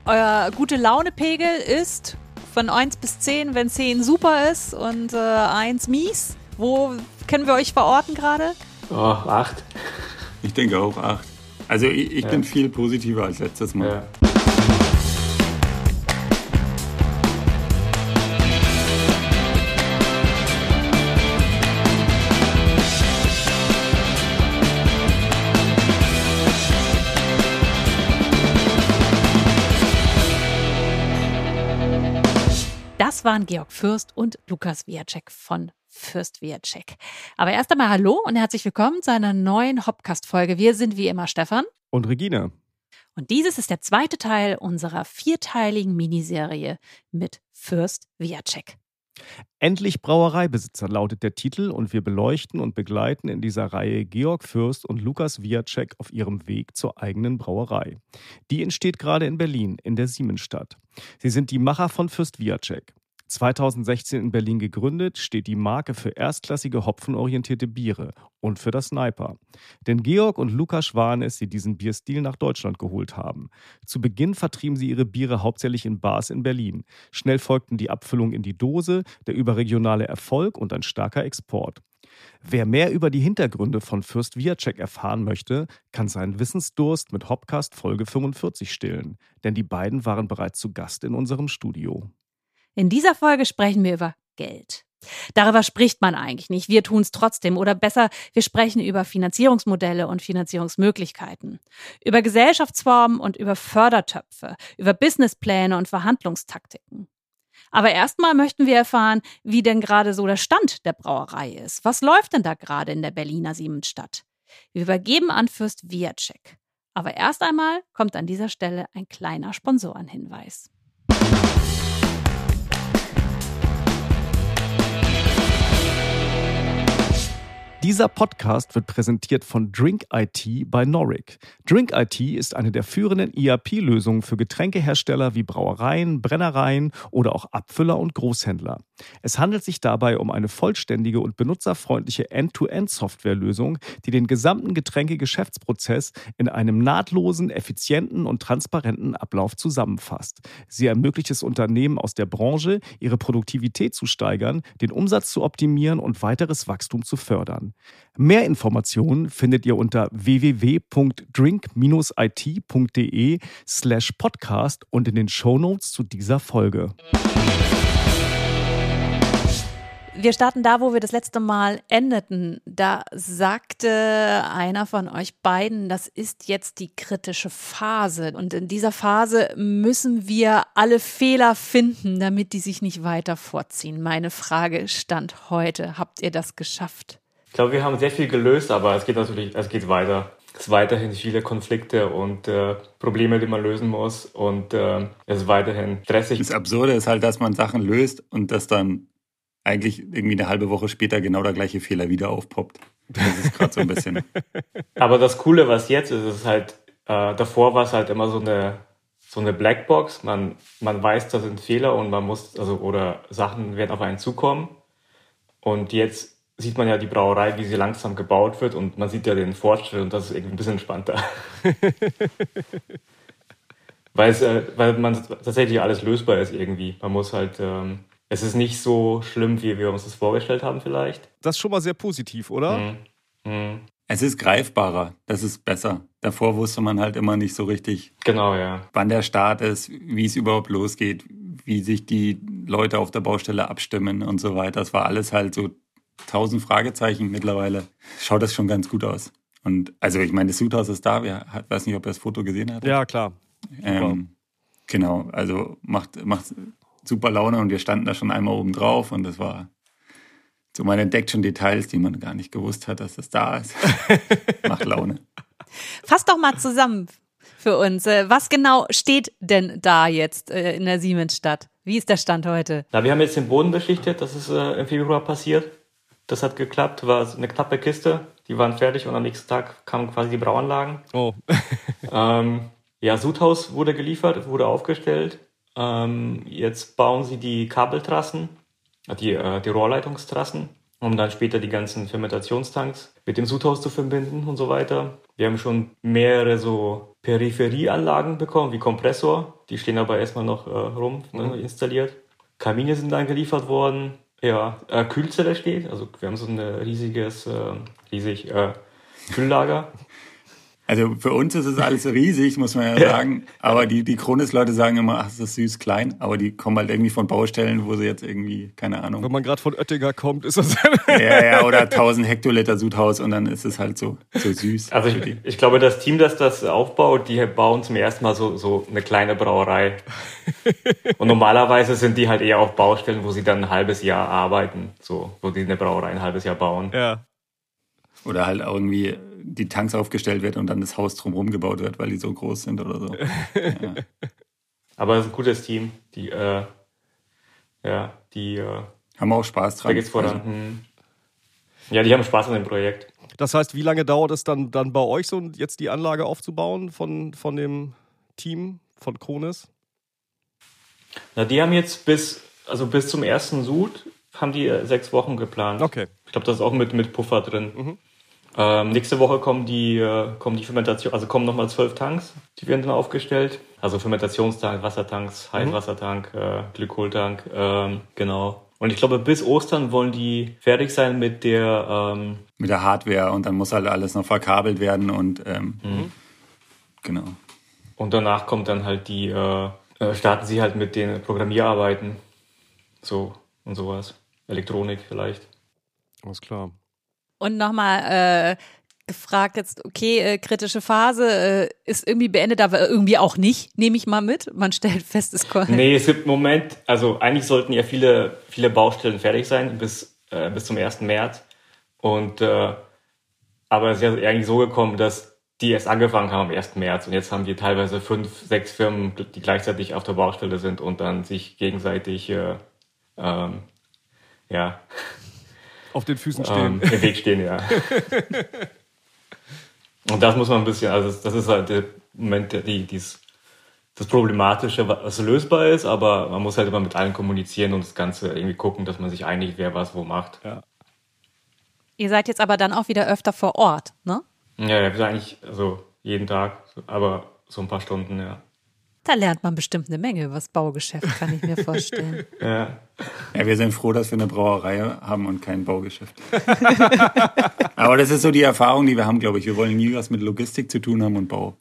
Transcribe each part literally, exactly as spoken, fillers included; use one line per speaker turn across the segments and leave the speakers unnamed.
euer Gute-Laune-Pegel ist von eins bis zehn, wenn zehn super ist und äh, eins mies. Wo können wir euch verorten gerade?
Oh, acht.
Ich denke auch acht. Also ich, ich
ja.
bin viel positiver als letztes Mal.
Ja.
Das waren Georg Fürst und Lukas Wiacek von Fürst Wiacek. Aber erst einmal hallo und herzlich willkommen zu einer neuen Hopcast-Folge. Wir sind wie immer Stefan
und Regina.
Und dieses ist der zweite Teil unserer vierteiligen Miniserie mit Fürst Wiacek.
Endlich Brauereibesitzer lautet der Titel und wir beleuchten und begleiten in dieser Reihe Georg Fürst und Lukas Wiacek auf ihrem Weg zur eigenen Brauerei. Die entsteht gerade in Berlin, in der Siemensstadt. Sie sind die Macher von Fürst Wiacek. zweitausendsechzehn in Berlin gegründet, steht die Marke für erstklassige hopfenorientierte Biere und für das Sniper. Denn Georg und Lukas waren es, die diesen Bierstil nach Deutschland geholt haben. Zu Beginn vertrieben sie ihre Biere hauptsächlich in Bars in Berlin. Schnell folgten die Abfüllung in die Dose, der überregionale Erfolg und ein starker Export. Wer mehr über die Hintergründe von Fürst Wiacek erfahren möchte, kann seinen Wissensdurst mit Hopcast Folge fünfundvierzig stillen. Denn die beiden waren bereits zu Gast in unserem Studio.
In dieser Folge sprechen wir über Geld. Darüber spricht man eigentlich nicht. Wir tun es trotzdem. Oder besser, wir sprechen über Finanzierungsmodelle und Finanzierungsmöglichkeiten. Über Gesellschaftsformen und über Fördertöpfe. Über Businesspläne und Verhandlungstaktiken. Aber erstmal möchten wir erfahren, wie denn gerade so der Stand der Brauerei ist. Was läuft denn da gerade in der Berliner Siemensstadt? Wir übergeben an Fürst Wiacek. Aber erst einmal kommt an dieser Stelle ein kleiner Sponsorenhinweis.
Dieser Podcast wird präsentiert von Drink I T bei Noric. Drink I T ist eine der führenden E R P-Lösungen für Getränkehersteller wie Brauereien, Brennereien oder auch Abfüller und Großhändler. Es handelt sich dabei um eine vollständige und benutzerfreundliche End-to-End-Softwarelösung, die den gesamten Getränkegeschäftsprozess in einem nahtlosen, effizienten und transparenten Ablauf zusammenfasst. Sie ermöglicht es Unternehmen aus der Branche, ihre Produktivität zu steigern, den Umsatz zu optimieren und weiteres Wachstum zu fördern. Mehr Informationen findet ihr unter w w w punkt drink i t punkt d e slash podcast und in den Shownotes zu dieser Folge.
Wir starten da, wo wir das letzte Mal endeten. Da sagte einer von euch beiden, das ist jetzt die kritische Phase. Und in dieser Phase müssen wir alle Fehler finden, damit die sich nicht weiter vorziehen. Meine Frage stand heute, habt ihr das geschafft?
Ich glaube, wir haben sehr viel gelöst, aber es geht natürlich, es geht weiter. Es sind weiterhin viele Konflikte und äh, Probleme, die man lösen muss und äh, es ist weiterhin stressig.
Das Absurde ist halt, dass man Sachen löst und dass dann eigentlich irgendwie eine halbe Woche später genau der gleiche Fehler wieder aufpoppt. Das ist gerade so ein bisschen.
Aber das Coole, was jetzt ist, ist halt, äh, davor war es halt immer so eine so eine Blackbox. Man man weiß, da sind Fehler und man muss, also oder Sachen werden auf einen zukommen. Und jetzt sieht man ja die Brauerei, wie sie langsam gebaut wird und man sieht ja den Fortschritt und das ist irgendwie ein bisschen entspannter. weil, es, äh, weil man tatsächlich alles lösbar ist irgendwie. Man muss halt, ähm, es ist nicht so schlimm, wie wir uns das vorgestellt haben vielleicht.
Das ist schon mal sehr positiv, oder?
Mhm. Mhm.
Es ist greifbarer, das ist besser. Davor wusste man halt immer nicht so richtig,
genau, ja,
wann der Start ist, wie es überhaupt losgeht, wie sich die Leute auf der Baustelle abstimmen und so weiter. Das war alles halt so tausend Fragezeichen. Mittlerweile schaut das schon ganz gut aus. Und also ich meine, das Sudhaus ist da. Ich weiß nicht, ob ihr das Foto gesehen habt.
Ja, klar.
Ähm, genau, also macht, macht super Laune und wir standen da schon einmal oben drauf und das war so, man entdeckt schon Details, die man gar nicht gewusst hat, dass das da ist. Macht Laune.
Fass doch mal zusammen für uns. Was genau steht denn da jetzt in der Siemensstadt? Wie ist der Stand heute?
Na, wir haben jetzt den Boden beschichtet, das ist äh, im Februar passiert. Das hat geklappt, war eine knappe Kiste. Die waren fertig und am nächsten Tag kamen quasi die Brauanlagen.
Oh.
ähm, ja, Sudhaus wurde geliefert, wurde aufgestellt. Ähm, jetzt bauen sie die Kabeltrassen, die, äh, die Rohrleitungstrassen, um dann später die ganzen Fermentationstanks mit dem Sudhaus zu verbinden und so weiter. Wir haben schon mehrere so Peripherieanlagen bekommen, wie Kompressor, Die stehen aber erstmal noch äh, rum, ne, installiert. Kamine sind dann geliefert worden. Ja, äh, Kühlzelle steht. Also wir haben so ein riesiges, äh, riesig äh, Kühllager.
Also für uns ist es alles riesig, muss man ja sagen. Aber die, die Kronis-Leute sagen immer, ach, das ist süß klein. Aber die kommen halt irgendwie von Baustellen, wo sie jetzt irgendwie, keine Ahnung.
Wenn man gerade von Oettinger kommt, ist das...
ja, ja, oder tausend Hektoliter Sudhaus und dann ist es halt so, so süß.
Also ich, ich glaube, das Team, das das aufbaut, die bauen zum ersten Mal so, so eine kleine Brauerei. Und normalerweise sind die halt eher auf Baustellen, wo sie dann ein halbes Jahr arbeiten. So, wo die eine Brauerei ein halbes Jahr bauen.
Ja.
Oder halt irgendwie die Tanks aufgestellt wird und dann das Haus drumherum gebaut wird, weil die so groß sind oder so. Ja.
Aber es ist ein gutes Team. Die, äh, ja, die äh,
haben auch Spaß dran.
Da geht's voran. Also. Ja, die haben Spaß an dem Projekt.
Das heißt, wie lange dauert es dann, dann bei euch so, jetzt die Anlage aufzubauen von, von dem Team von Kronis?
Na, die haben jetzt bis, also bis zum ersten Sud haben die sechs Wochen geplant.
Okay.
Ich glaube, das ist auch mit, mit Puffer drin.
Mhm.
Ähm, nächste Woche kommen die, äh, kommen die Fermentation, also kommen nochmal zwölf Tanks, die werden dann aufgestellt. Also Fermentationstank, Wassertanks, Heißwassertank, äh, Glykoltank, ähm, genau. Und ich glaube, bis Ostern wollen die fertig sein mit der... Ähm
mit der Hardware und dann muss halt alles noch verkabelt werden und ähm, mhm. genau.
Und danach kommt dann halt die, äh, starten sie halt mit den Programmierarbeiten, so und sowas. Elektronik vielleicht.
Alles klar.
Und nochmal äh, gefragt jetzt, okay, äh, kritische Phase äh, ist irgendwie beendet, aber irgendwie auch nicht, nehme ich mal mit. Man stellt fest, es kommt.
Nee, es gibt im Moment, also eigentlich sollten ja viele, viele Baustellen fertig sein bis, äh, bis zum ersten März. Und äh, aber es ist ja eigentlich so gekommen, dass die erst angefangen haben am ersten März und jetzt haben wir teilweise fünf, sechs Firmen, die gleichzeitig auf der Baustelle sind und dann sich gegenseitig äh, ähm, ja
auf den Füßen stehen.
Ähm, im Weg stehen, ja. Und das muss man ein bisschen, also das ist halt der Moment, die, dies, das Problematische, was lösbar ist, aber man muss halt immer mit allen kommunizieren und das Ganze irgendwie gucken, dass man sich einigt, wer was wo macht.
Ja.
Ihr seid jetzt aber dann auch wieder öfter vor Ort, ne?
Ja, ja, wir sind eigentlich also jeden Tag, aber so ein paar Stunden, ja.
Da lernt man bestimmt eine Menge über das Baugeschäft, kann ich mir vorstellen.
Ja.
Ja, wir sind froh, dass wir eine Brauerei haben und kein Baugeschäft. Aber das ist so die Erfahrung, die wir haben, glaube ich. Wir wollen nie was mit Logistik zu tun haben und Bau.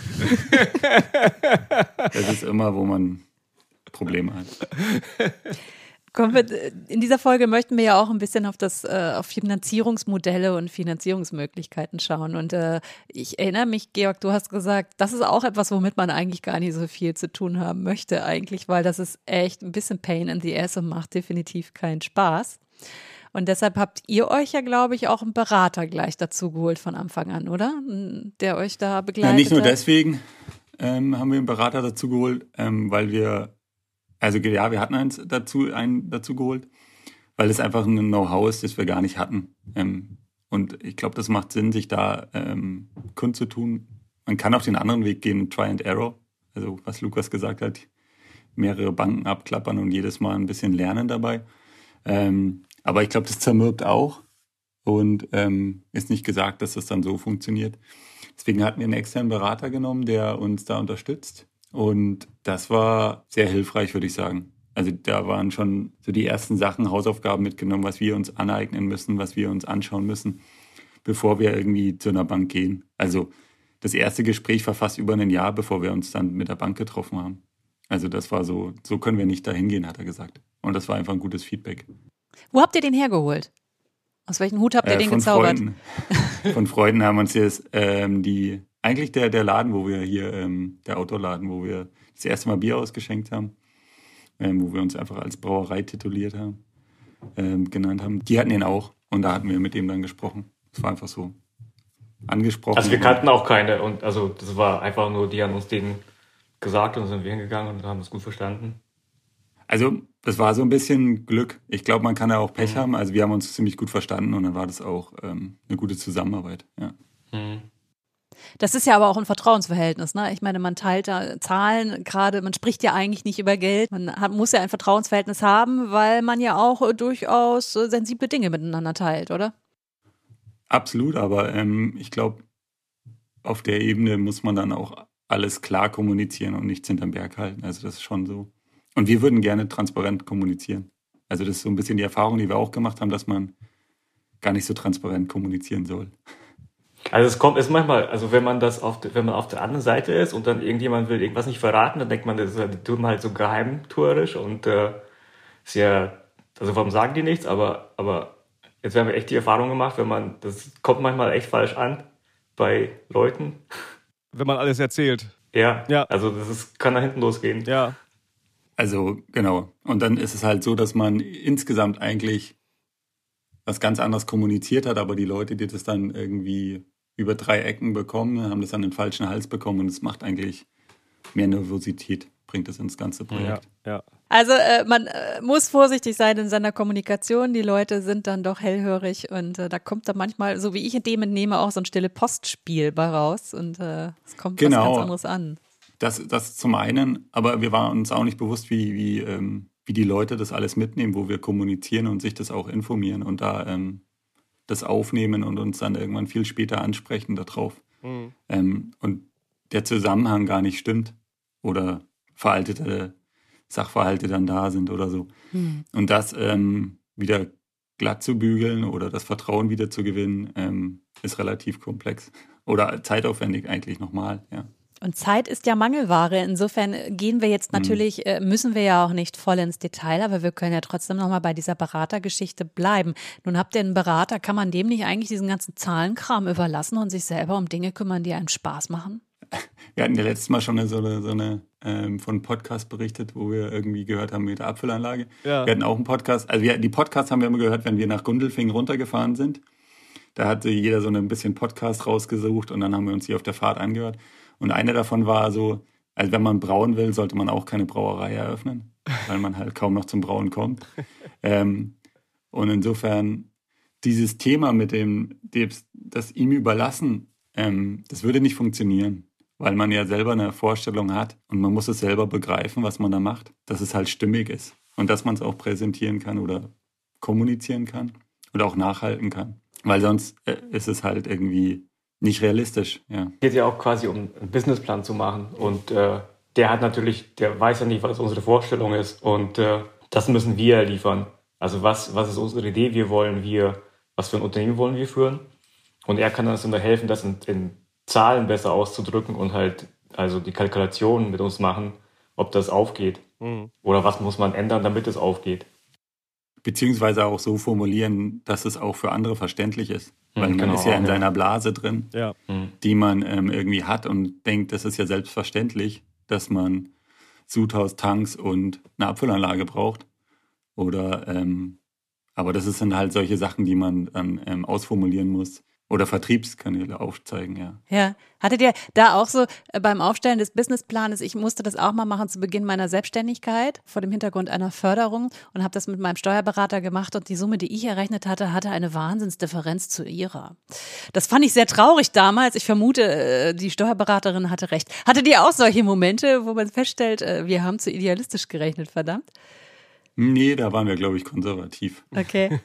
Das ist immer, wo man Probleme hat.
Kommen wir, in dieser Folge möchten wir ja auch ein bisschen auf das äh, auf Finanzierungsmodelle und Finanzierungsmöglichkeiten schauen. Und äh, ich erinnere mich, Georg, du hast gesagt, das ist auch etwas, womit man eigentlich gar nicht so viel zu tun haben möchte eigentlich, weil das ist echt ein bisschen Pain in the Ass und macht definitiv keinen Spaß. Und deshalb habt ihr euch ja, glaube ich, auch einen Berater gleich dazu geholt von Anfang an, oder? Der euch da begleitet.
Ja, nicht nur
hat.
deswegen ähm, haben wir einen Berater dazu geholt, ähm, weil wir Also ja, wir hatten eins dazu, einen dazu geholt, weil es einfach ein Know-how ist, das wir gar nicht hatten. Ähm, und ich glaube, das macht Sinn, sich da ähm, kundzutun. Man kann auch den anderen Weg gehen, Try and Error. Also was Lukas gesagt hat, mehrere Banken abklappern und jedes Mal ein bisschen lernen dabei. Ähm, aber ich glaube, das zermürbt auch und ähm, ist nicht gesagt, dass das dann so funktioniert. Deswegen hatten wir einen externen Berater genommen, der uns da unterstützt. Und das war sehr hilfreich, würde ich sagen. Also da waren schon so die ersten Sachen, Hausaufgaben mitgenommen, was wir uns aneignen müssen, was wir uns anschauen müssen, bevor wir irgendwie zu einer Bank gehen. Also das erste Gespräch war fast über ein Jahr, bevor wir uns dann mit der Bank getroffen haben. Also das war so, so können wir nicht dahin gehen, hat er gesagt. Und das war einfach ein gutes Feedback.
Wo habt ihr den hergeholt? Aus welchem Hut habt ihr
äh,
den
von
gezaubert?
Freunden. Von Freunden haben uns jetzt ähm, die... Eigentlich der, der Laden, wo wir hier, ähm, der Outdoor-Laden, wo wir das erste Mal Bier ausgeschenkt haben, ähm, wo wir uns einfach als Brauerei tituliert haben, ähm, genannt haben. Die hatten ihn auch und da hatten wir mit dem dann gesprochen. Das war einfach so angesprochen.
Also wir kannten auch keine und also das war einfach nur, die haben uns den gesagt und sind wir hingegangen und haben es gut verstanden.
Also das war so ein bisschen Glück. Ich glaube, man kann ja auch Pech mhm. haben. Also wir haben uns ziemlich gut verstanden und dann war das auch ähm, eine gute Zusammenarbeit. Ja.
Mhm.
Das ist ja aber auch ein Vertrauensverhältnis, ne? Ich meine, man teilt da Zahlen, gerade, man spricht ja eigentlich nicht über Geld. Man hat, muss ja ein Vertrauensverhältnis haben, weil man ja auch äh, durchaus äh, sensible Dinge miteinander teilt, oder?
Absolut, aber ähm, ich glaube, auf der Ebene muss man dann auch alles klar kommunizieren und nichts hinterm Berg halten. Also das ist schon so. Und wir würden gerne transparent kommunizieren. Also das ist so ein bisschen die Erfahrung, die wir auch gemacht haben, dass man gar nicht so transparent kommunizieren soll.
Also es kommt, ist manchmal, also wenn man das auf, wenn man auf der anderen Seite ist und dann irgendjemand will irgendwas nicht verraten, dann denkt man, das ist halt, tut man halt so geheimtuerisch und äh, ist ja, also warum sagen die nichts? Aber, aber jetzt haben wir echt die Erfahrung gemacht, wenn man, das kommt manchmal echt falsch an bei Leuten.
Wenn man alles erzählt.
Ja,
ja.
Also das ist, kann da hinten losgehen.
Ja.
Also genau. Und dann ist es halt so, dass man insgesamt eigentlich was ganz anderes kommuniziert hat, aber die Leute, die das dann irgendwie über drei Ecken bekommen, haben das an den falschen Hals bekommen und es macht eigentlich mehr Nervosität, bringt es ins ganze Projekt.
Ja, ja.
Also äh, man äh, muss vorsichtig sein in seiner Kommunikation. Die Leute sind dann doch hellhörig und äh, da kommt dann manchmal, so wie ich in dem entnehme, auch so ein stille Postspiel bei raus und äh, es kommt
genau.
was ganz anderes an.
Das, das zum einen, aber wir waren uns auch nicht bewusst, wie, wie, ähm, wie die Leute das alles mitnehmen, wo wir kommunizieren und sich das auch informieren und da ähm, das aufnehmen und uns dann irgendwann viel später ansprechen darauf. Mhm. Ähm, und der Zusammenhang gar nicht stimmt oder veraltete Sachverhalte dann da sind oder so. Mhm. Und das ähm, wieder glatt zu bügeln oder das Vertrauen wieder zu gewinnen, ähm, ist relativ komplex oder zeitaufwendig eigentlich nochmal, ja.
Und Zeit ist ja Mangelware. Insofern gehen wir jetzt natürlich, äh, müssen wir ja auch nicht voll ins Detail, aber wir können ja trotzdem nochmal bei dieser Beratergeschichte bleiben. Nun habt ihr einen Berater, kann man dem nicht eigentlich diesen ganzen Zahlenkram überlassen und sich selber um Dinge kümmern, die einem Spaß machen?
Wir hatten ja letztes Mal schon eine, so eine, so eine ähm, von einem Podcast berichtet, wo wir irgendwie gehört haben mit der Abfüllanlage. Ja. Wir hatten auch einen Podcast, also wir, die Podcasts haben wir immer gehört, wenn wir nach Gundelfingen runtergefahren sind. Da hatte jeder so ein bisschen Podcast rausgesucht und dann haben wir uns die auf der Fahrt angehört. Und eine davon war so, also wenn man brauen will, sollte man auch keine Brauerei eröffnen, weil man halt kaum noch zum Brauen kommt. ähm, und insofern dieses Thema mit dem, das ihm überlassen, ähm, das würde nicht funktionieren, weil man ja selber eine Vorstellung hat und man muss es selber begreifen, was man da macht, dass es halt stimmig ist und dass man es auch präsentieren kann oder kommunizieren kann oder auch nachhalten kann, weil sonst äh, ist es halt irgendwie nicht realistisch, ja.
Es geht ja auch quasi um einen Businessplan zu machen und äh, der hat natürlich, der weiß ja nicht, was unsere Vorstellung ist und äh, das müssen wir liefern. Also was, was ist unsere Idee, wie wollen wir, was für ein Unternehmen wollen wir führen und er kann uns dann helfen, das in, in Zahlen besser auszudrücken und halt also die Kalkulationen mit uns machen, ob das aufgeht mhm. oder was muss man ändern, damit es aufgeht.
Beziehungsweise auch so formulieren, dass es auch für andere verständlich ist. Weil man genau, ist ja in ja. seiner Blase drin, ja. die man ähm, irgendwie hat und denkt, das ist ja selbstverständlich, dass man Sudhaus, Tanks und eine Abfüllanlage braucht. Oder, ähm, aber das sind halt solche Sachen, die man dann ähm, ausformulieren muss. Oder Vertriebskanäle aufzeigen, ja.
Ja. Hattet ihr da auch so äh, beim Aufstellen des Businessplanes, ich musste das auch mal machen zu Beginn meiner Selbstständigkeit vor dem Hintergrund einer Förderung und habe das mit meinem Steuerberater gemacht und die Summe, die ich errechnet hatte, hatte eine Wahnsinnsdifferenz zu ihrer. Das fand ich sehr traurig damals. Ich vermute, äh, die Steuerberaterin hatte recht. Hattet ihr auch solche Momente, wo man feststellt, äh, wir haben zu idealistisch gerechnet, verdammt?
Nee, da waren wir, glaube ich, konservativ.
Okay.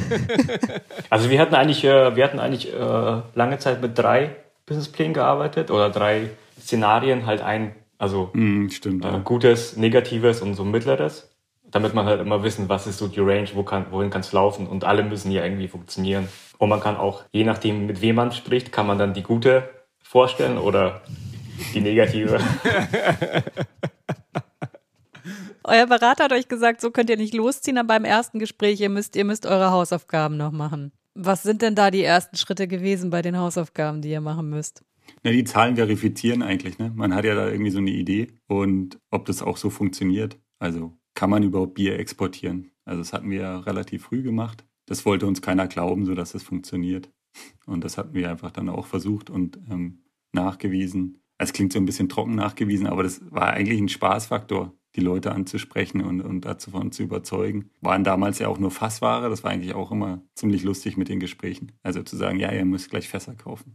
Also wir hatten eigentlich, wir hatten eigentlich lange Zeit mit drei Businessplänen gearbeitet oder drei Szenarien, halt ein, also
mm, stimmt,
äh,
ja.
gutes, negatives und so mittleres, damit man halt immer wissen, was ist so die Range, wo kann, wohin kann es laufen und alle müssen ja irgendwie funktionieren. Und man kann auch, je nachdem mit wem man spricht, kann man dann die gute vorstellen oder die negative.
Euer Berater hat euch gesagt, so könnt ihr nicht losziehen, aber beim ersten Gespräch, ihr müsst, ihr müsst eure Hausaufgaben noch machen. Was sind denn da die ersten Schritte gewesen bei den Hausaufgaben, die ihr machen müsst?
Na, die Zahlen verifizieren eigentlich, ne? Man hat ja da irgendwie so eine Idee und ob das auch so funktioniert. Also kann man überhaupt Bier exportieren? Also das hatten wir ja relativ früh gemacht. Das wollte uns keiner glauben, sodass es funktioniert. Und das hatten wir einfach dann auch versucht und ähm, nachgewiesen. Es klingt so ein bisschen trocken nachgewiesen, aber das war eigentlich ein Spaßfaktor, die Leute anzusprechen und, und davon zu überzeugen. Waren damals ja auch nur Fassware, das war eigentlich auch immer ziemlich lustig mit den Gesprächen. Also zu sagen, ja, ihr müsst gleich Fässer kaufen.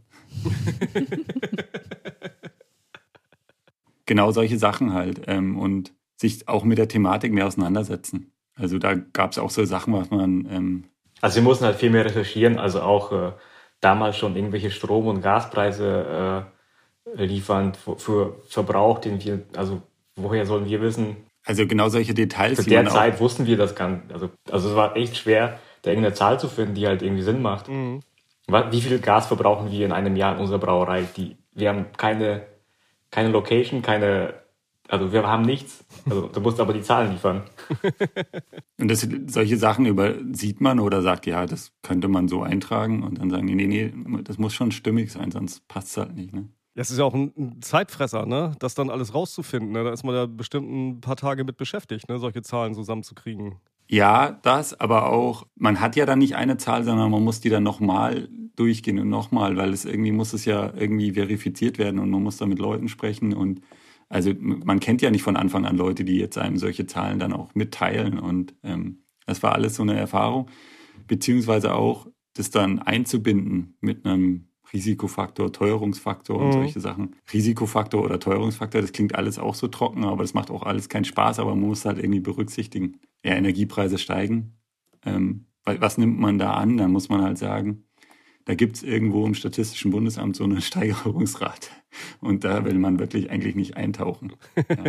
Genau solche Sachen halt ähm, und sich auch mit der Thematik mehr auseinandersetzen. Also da gab es auch so Sachen, was man... Ähm
also wir mussten halt viel mehr recherchieren, also auch äh, damals schon irgendwelche Strom- und Gaspreise äh, liefern für, für Verbrauch, den wir, also woher sollen wir wissen?
Also genau solche Details.
Zu der Zeit wussten wir das gar nicht. Also, also es war echt schwer, da irgendeine Zahl zu finden, die halt irgendwie Sinn macht. Mhm. Wie viel Gas verbrauchen wir in einem Jahr in unserer Brauerei? Die, wir haben keine, keine Location, keine, also wir haben nichts. Also du musst aber die Zahlen liefern.
Und das, solche Sachen übersieht man oder sagt, ja, das könnte man so eintragen und dann sagen die, nee, nee, das muss schon stimmig sein, sonst passt es halt nicht, ne?
Das ist ja auch ein Zeitfresser, ne? Das dann alles rauszufinden. Ne? Da ist man ja bestimmt ein paar Tage mit beschäftigt, ne? Solche Zahlen zusammenzukriegen.
Ja, das, aber auch, man hat ja dann nicht eine Zahl, sondern man muss die dann nochmal durchgehen und nochmal, weil es irgendwie muss es ja irgendwie verifiziert werden und man muss da mit Leuten sprechen und also man kennt ja nicht von Anfang an Leute, die jetzt einem solche Zahlen dann auch mitteilen und ähm, das war alles so eine Erfahrung, beziehungsweise auch das dann einzubinden mit einem Risikofaktor, Teuerungsfaktor und mhm. solche Sachen. Risikofaktor oder Teuerungsfaktor, das klingt alles auch so trocken, aber das macht auch alles keinen Spaß, aber man muss halt irgendwie berücksichtigen. Ja, Energiepreise steigen. Ähm, was nimmt man da an? Da muss man halt sagen, da gibt es irgendwo im Statistischen Bundesamt so eine Steigerungsrate. Und da will man wirklich eigentlich nicht eintauchen. Ja.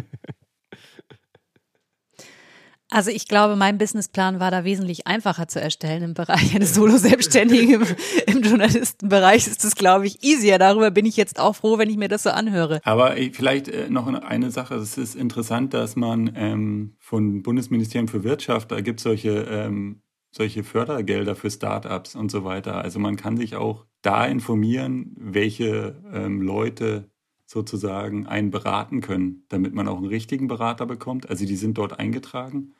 Also ich glaube, mein Businessplan war da wesentlich einfacher zu erstellen im Bereich eines Solo-Selbstständigen. Im, Im Journalistenbereich ist das, glaube ich, easier. Darüber bin ich jetzt auch froh, wenn ich mir das so anhöre.
Aber vielleicht noch eine Sache. Es ist interessant, dass man ähm, von Bundesministerium für Wirtschaft, da gibt es solche, ähm, solche Fördergelder für Startups und so weiter. Also man kann sich auch da informieren, welche ähm, Leute sozusagen einen beraten können, damit man auch einen richtigen Berater bekommt. Also die sind dort eingetragen.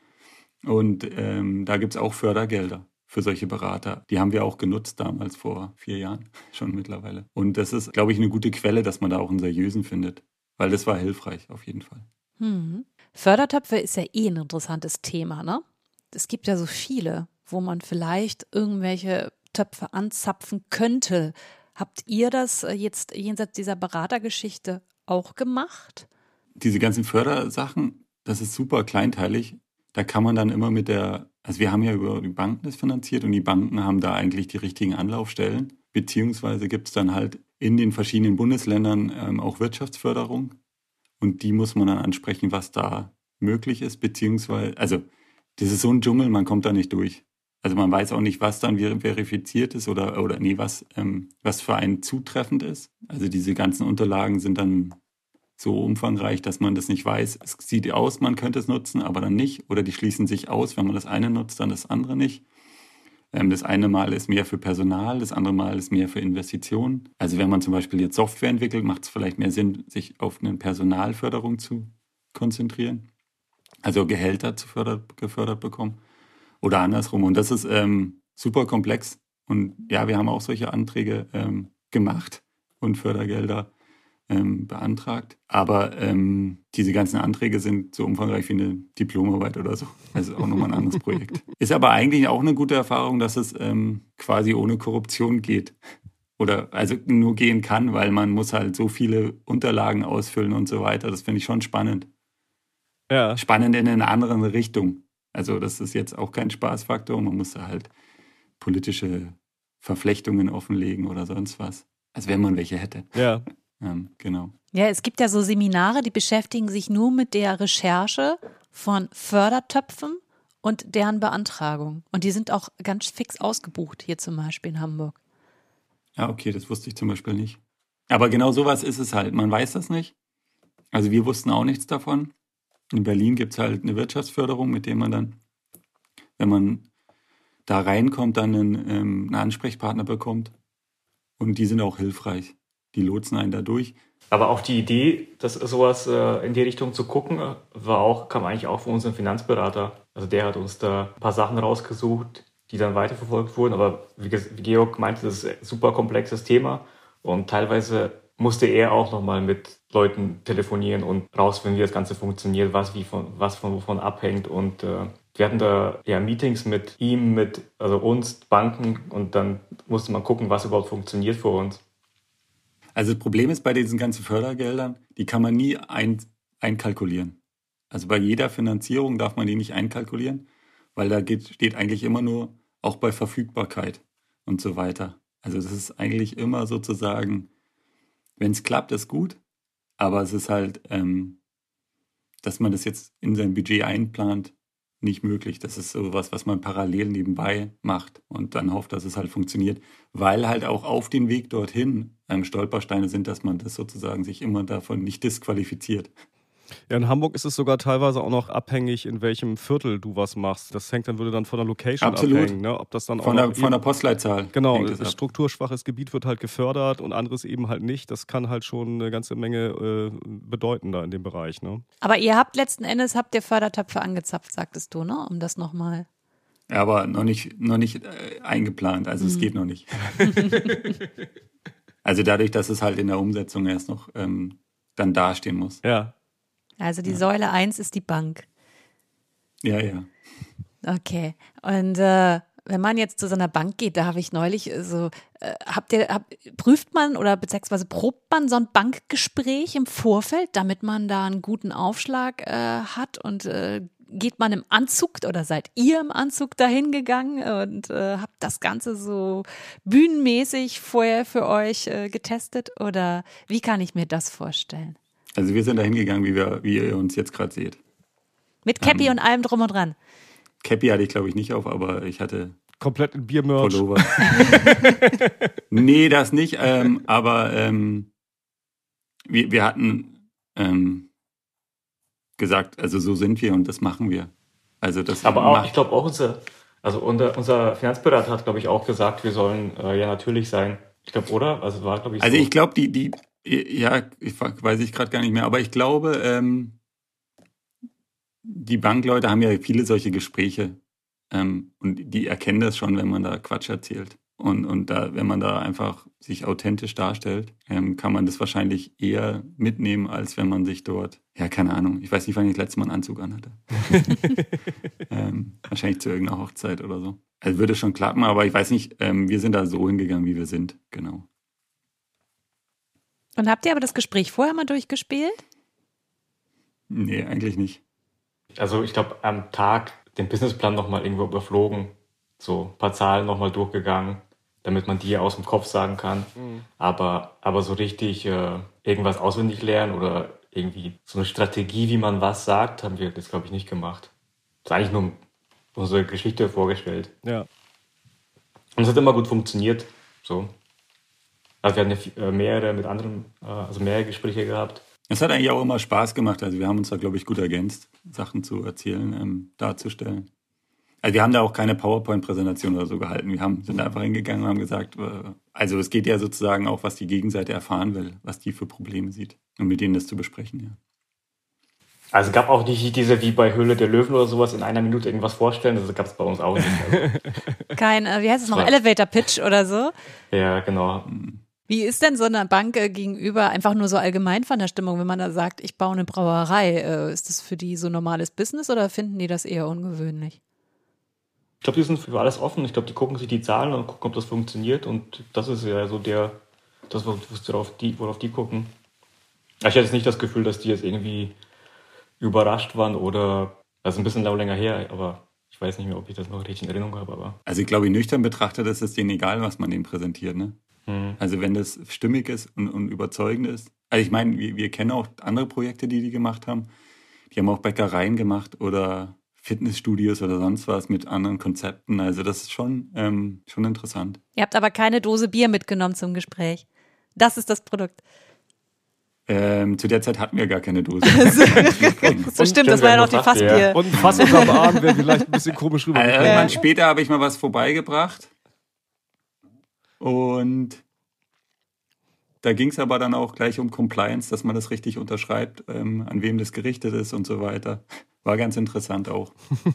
Und ähm, da gibt es auch Fördergelder für solche Berater. Die haben wir auch genutzt damals vor vier Jahren schon mittlerweile. Und das ist, glaube ich, eine gute Quelle, dass man da auch einen seriösen findet. Weil das war hilfreich auf jeden Fall.
Hm. Fördertöpfe ist ja eh ein interessantes Thema, ne? Es gibt ja so viele, wo man vielleicht irgendwelche Töpfe anzapfen könnte. Habt ihr das jetzt jenseits dieser Beratergeschichte auch gemacht?
Diese ganzen Fördersachen, das ist super kleinteilig. Da kann man dann immer mit der, also wir haben ja über die Banken das finanziert und die Banken haben da eigentlich die richtigen Anlaufstellen. Beziehungsweise gibt es dann halt in den verschiedenen Bundesländern ähm, auch Wirtschaftsförderung. Und die muss man dann ansprechen, was da möglich ist. Beziehungsweise, also das ist so ein Dschungel, man kommt da nicht durch. Also man weiß auch nicht, was dann verifiziert ist oder, oder nee, was, ähm, was für einen zutreffend ist. Also diese ganzen Unterlagen sind dann so umfangreich, dass man das nicht weiß. Es sieht aus, man könnte es nutzen, aber dann nicht. Oder die schließen sich aus, wenn man das eine nutzt, dann das andere nicht. Ähm, das eine Mal ist mehr für Personal, das andere Mal ist mehr für Investitionen. Also wenn man zum Beispiel jetzt Software entwickelt, macht es vielleicht mehr Sinn, sich auf eine Personalförderung zu konzentrieren. Also Gehälter zu fördert, gefördert bekommen. Oder andersrum. Und das ist ähm, super komplex. Und ja, wir haben auch solche Anträge ähm, gemacht und Fördergelder ähm, beantragt. Aber ähm, diese ganzen Anträge sind so umfangreich wie eine Diplomarbeit oder so. Also auch nochmal ein anderes Projekt. Ist aber eigentlich auch eine gute Erfahrung, dass es ähm, quasi ohne Korruption geht. Oder also nur gehen kann, weil man muss halt so viele Unterlagen ausfüllen und so weiter. Das finde ich schon spannend. Ja. Spannend in eine andere Richtung. Also das ist jetzt auch kein Spaßfaktor. Man muss da halt politische Verflechtungen offenlegen oder sonst was. Als wenn man welche hätte.
Ja.
ähm, genau.
Ja, es gibt ja so Seminare, die beschäftigen sich nur mit der Recherche von Fördertöpfen und deren Beantragung. Und die sind auch ganz fix ausgebucht, hier zum Beispiel in Hamburg.
Ja, okay, das wusste ich zum Beispiel nicht. Aber genau sowas ist es halt. Man weiß das nicht. Also wir wussten auch nichts davon. In Berlin gibt es halt eine Wirtschaftsförderung, mit der man dann, wenn man da reinkommt, dann einen, ähm, einen Ansprechpartner bekommt. Und die sind auch hilfreich. Die lotsen einen da durch.
Aber auch die Idee, dass sowas äh, in die Richtung zu gucken, war auch, kam eigentlich auch von unserem Finanzberater. Also der hat uns da ein paar Sachen rausgesucht, die dann weiterverfolgt wurden. Aber wie, wie Georg meinte, das ist ein super komplexes Thema. Und teilweise musste er auch nochmal mit Leuten telefonieren und rausfinden, wie das Ganze funktioniert, was wie von was von wovon abhängt. Und äh, wir hatten da ja Meetings mit ihm, mit also uns, Banken, und dann musste man gucken, was überhaupt funktioniert für uns.
Also das Problem ist bei diesen ganzen Fördergeldern, die kann man nie ein, einkalkulieren. Also bei jeder Finanzierung darf man die nicht einkalkulieren, weil da geht, steht eigentlich immer nur auch bei Verfügbarkeit und so weiter. Also das ist eigentlich immer sozusagen wenn es klappt, ist gut. Aber es ist halt, ähm, dass man das jetzt in sein Budget einplant, nicht möglich. Das ist sowas, was man parallel nebenbei macht und dann hofft, dass es halt funktioniert, weil halt auch auf den Weg dorthin ähm, Stolpersteine sind, dass man das sozusagen sich immer davon nicht disqualifiziert.
Ja, in Hamburg ist es sogar teilweise auch noch abhängig, in welchem Viertel du was machst. Das hängt dann, würde dann von der Location
Absolut.
abhängen, ne? Ob das dann
Von
auch
der,
noch
von der Postleitzahl.
Genau,
hängt
das
es ab.
strukturschwaches Gebiet wird halt gefördert und anderes eben halt nicht. Das kann halt schon eine ganze Menge äh, bedeuten da in dem Bereich, ne?
Aber ihr habt letzten Endes, habt ihr Fördertöpfe angezapft, sagtest du, ne? Um das nochmal.
Ja, aber noch nicht, noch nicht äh, eingeplant, also mhm. es geht noch nicht. Also dadurch, dass es halt in der Umsetzung erst noch ähm, dann dastehen muss.
Ja.
Also die
ja.
Säule eins ist die Bank.
Ja, ja.
Okay. Und äh, wenn man jetzt zu so einer Bank geht, da habe ich neulich so, äh, habt ihr, hab, prüft man oder beziehungsweise probt man so ein Bankgespräch im Vorfeld, damit man da einen guten Aufschlag äh, hat und äh, geht man im Anzug oder seid ihr im Anzug dahin gegangen und äh, habt das Ganze so bühnenmäßig vorher für euch äh, getestet oder wie kann ich mir das vorstellen?
Also wir sind dahin gegangen, wie, wir, wie ihr uns jetzt gerade seht.
Mit Cappy
ähm,
und allem drum und dran?
Cappy hatte ich, glaube ich, nicht auf, aber ich hatte
komplett in Biermerch.
Pullover. Nee, das nicht, ähm, aber ähm, wir, wir hatten ähm, gesagt, also so sind wir und das machen wir. Also das
aber auch,
macht,
ich glaube auch unser, also unser, unser Finanzberater hat, glaube ich, auch gesagt, wir sollen äh, ja natürlich sein. Ich glaube, oder? Also war, glaube ich,
Also
so.
ich glaube, die, die, ja, ich weiß ich gerade gar nicht mehr, aber ich glaube, ähm, die Bankleute haben ja viele solche Gespräche ähm, und die erkennen das schon, wenn man da Quatsch erzählt. Und, und da, wenn man da einfach sich authentisch darstellt, ähm, kann man das wahrscheinlich eher mitnehmen, als wenn man sich dort, ja, keine Ahnung, ich weiß nicht, wann ich das letzte Mal einen Anzug anhatte. ähm, wahrscheinlich zu irgendeiner Hochzeit oder so. Also würde schon klappen, aber ich weiß nicht, ähm, wir sind da so hingegangen, wie wir sind, genau.
Und habt ihr aber das Gespräch vorher mal durchgespielt?
Nee, eigentlich nicht.
Also ich glaube, am Tag den Businessplan nochmal irgendwo überflogen, so ein paar Zahlen nochmal durchgegangen, damit man die aus dem Kopf sagen kann. Mhm. Aber, aber so richtig äh, irgendwas auswendig lernen oder irgendwie so eine Strategie, wie man was sagt, haben wir das, glaube ich, nicht gemacht. Das ist eigentlich nur unsere Geschichte vorgestellt.
Ja.
Und es hat immer gut funktioniert. So. Also wir hatten ja mehrere mit anderen, also mehrere Gespräche gehabt.
Es hat eigentlich auch immer Spaß gemacht. Also wir haben uns da, glaube ich, gut ergänzt, Sachen zu erzählen, ähm, darzustellen. Also wir haben da auch keine PowerPoint-Präsentation oder so gehalten. Wir haben, sind da einfach hingegangen und haben gesagt, äh, also es geht ja sozusagen auch, was die Gegenseite erfahren will, was die für Probleme sieht und mit denen das zu besprechen, ja.
Also es gab auch nicht diese, wie bei Höhle der Löwen oder sowas, in einer Minute irgendwas vorstellen. Das gab es bei uns auch nicht. Also.
Kein, äh, wie heißt es noch, Elevator-Pitch oder so?
Ja, genau.
Wie ist denn so einer Bank äh, gegenüber einfach nur so allgemein von der Stimmung, wenn man da sagt, ich baue eine Brauerei? Äh, ist das für die so normales Business oder finden die das eher ungewöhnlich?
Ich glaube, die sind für alles offen. Ich glaube, die gucken sich die Zahlen und gucken, ob das funktioniert. Und das ist ja so der, das, worauf die, worauf die gucken. Ich hatte jetzt nicht das Gefühl, dass die jetzt irgendwie überrascht waren oder, das ist ein bisschen länger her, aber ich weiß nicht mehr, ob ich das noch richtig in Erinnerung habe. Aber
also ich glaube, nüchtern betrachtet ist es denen egal, was man denen präsentiert, ne? Hm. Also wenn das stimmig ist und, und überzeugend ist. Also ich meine, wir, wir kennen auch andere Projekte, die die gemacht haben. Die haben auch Bäckereien gemacht oder Fitnessstudios oder sonst was mit anderen Konzepten. Also das ist schon, ähm, schon interessant.
Ihr habt aber keine Dose Bier mitgenommen zum Gespräch. Das ist das Produkt.
Ähm, zu der Zeit hatten wir gar keine Dose.
So stimmt, das war ja noch die Fassbier.
Und ein Fass unterm Arm wäre vielleicht ein bisschen komisch rüber.
Also irgendwann ja. Später habe ich mal was vorbeigebracht. Und da ging es aber dann auch gleich um Compliance, dass man das richtig unterschreibt, ähm, an wem das gerichtet ist und so weiter. War ganz interessant auch.